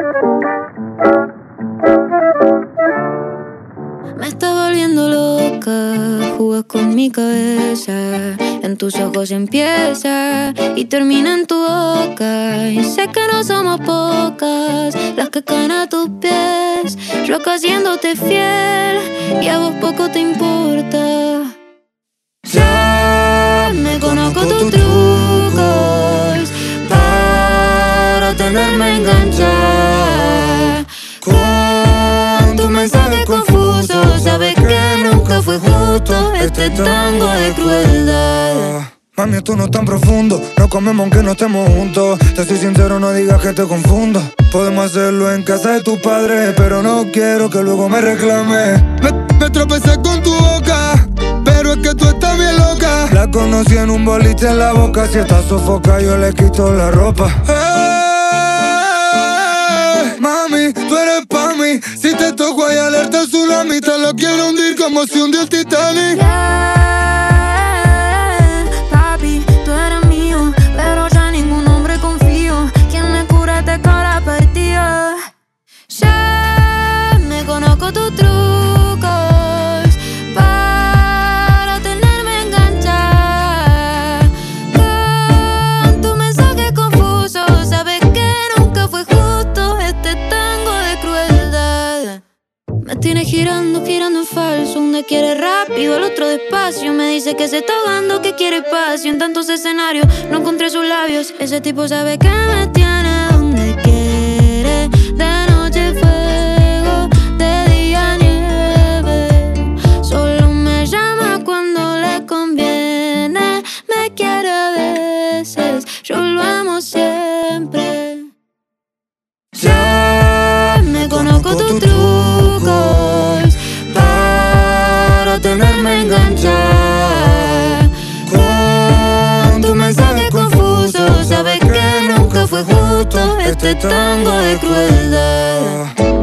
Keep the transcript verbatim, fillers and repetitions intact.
Me está volviendo loca, jugas con mi cabeza. En tus ojos empieza y termina en tu boca. Y sé que no somos pocas las que caen a tus pies. Yo acá haciéndote fiel y a vos poco te importa. Ya me conozco tus trucos para tenerme enganchada. Con tu mensaje confuso, sabes que nunca fue justo este tango de crueldad. Mami, esto no es tan profundo, no comemos aunque no estemos juntos. Te soy sincero, no digas que te confundo. Podemos hacerlo en casa de tus padres, pero no quiero que luego me reclames. Me, me tropecé con tu boca, pero es que tú estás bien loca. La conocí en un boliche en la boca, si está sofoca yo le quito la ropa. Hey, mami, tú eres pa' mí. Si te toco hay alerta tsunami, te lo quiero hundir como si hundió el Titanic. Yeah. Ya me conozco tus trucos para tenerme enganchada. Con tu mensaje confuso, sabes que nunca fue justo este tango de crueldad. Me tiene girando, girando en falso. Uno quiere rápido, el otro despacio. Me dice que se está ahogando, que quiere espacio. En tantos escenarios no encontré sus labios. Ese tipo sabe que me tiene donde quiere. De noche fuego, de día nieve. Solo me llama cuando le conviene. Me quiere a veces, yo lo amo siempre. Ya me conozco tus trucos para tenerme enganchada. Con tu mensaje confuso, sabes que nunca fue justo este tango de crueldad.